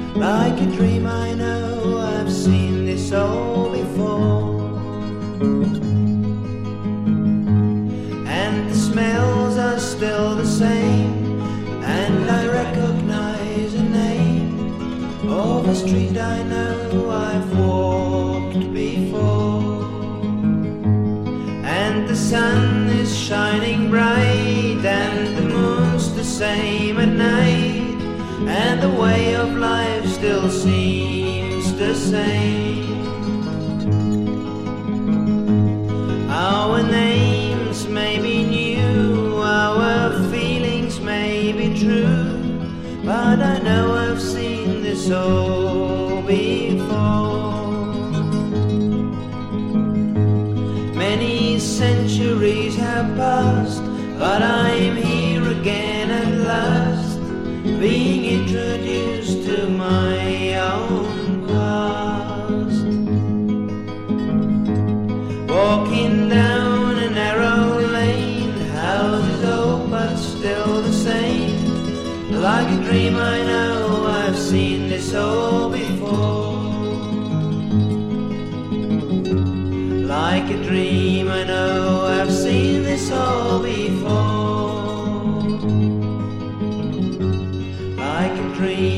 Like a dream I know I've seen this all before, and the smells are still the same, and I recognize a name of a street I know I've walked before. And the sun is shining bright, and the moon's the same at night, and the way of life still seems the same. Our names may be new, our feelings may be true, but I know I've seen this all before. Many centuries have passed, but I'm here again at last, being introduced to my own past. Walking down a narrow lane, houses old but still the same. Like a dream I know I've seen this all before. Like a dream I know I've seen this all before. Like a dream